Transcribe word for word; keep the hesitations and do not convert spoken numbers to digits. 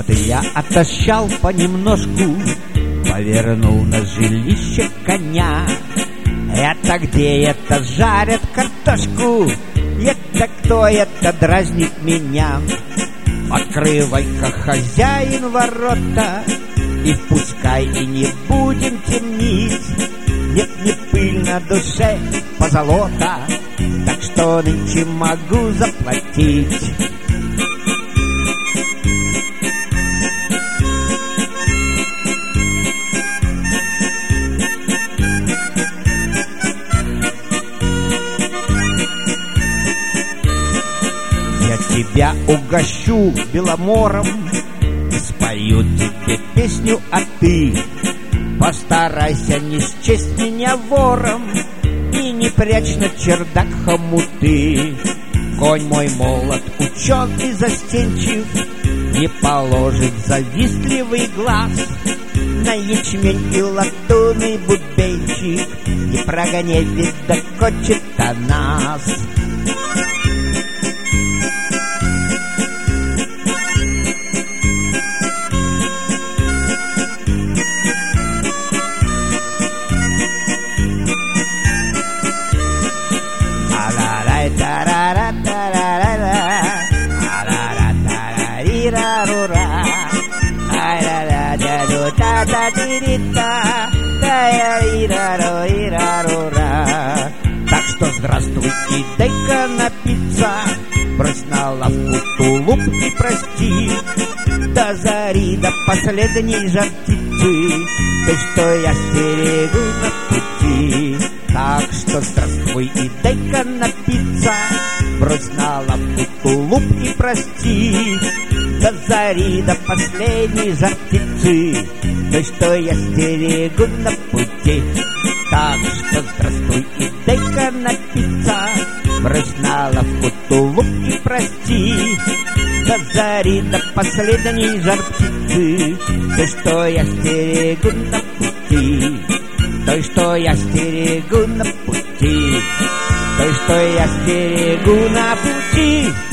Вот и я отощал понемножку, повернул на жилище коня. Это где это жарят картошку? Это кто это дразнит меня? Открывай-ка, хозяин, ворота, и пускай и не будем темнить. Нет, не пыль на душе, позолота, так что нынче могу заплатить. Я тебя угощу беломором, спою тебе песню, а ты постарайся не счесть меня вором и не прячь на чердак хомуты. Конь мой молод, учен и застенчив, не положит завистливый глаз на ячмень и латунный бубенчик, и прогоняй, ведь докочет до нас. Так что здравствуй и дай-ка напиться, брось на лавку тулуп и прости. До зари, до последней жар птицы, ты что я стерегу на пути. Так что здравствуй и дай-ка напиться, брось на лавку тулуп и прости. До зари, до последней жар птицы, то, что я стерегу на пути. Так что здравствуй и дай-ка напиться, брось на лавку тулуп и прости. До зари, до последней жар птицы, то, что я стерегу на пути. То, что я стерегу на пути, то, что я стерегу на пути.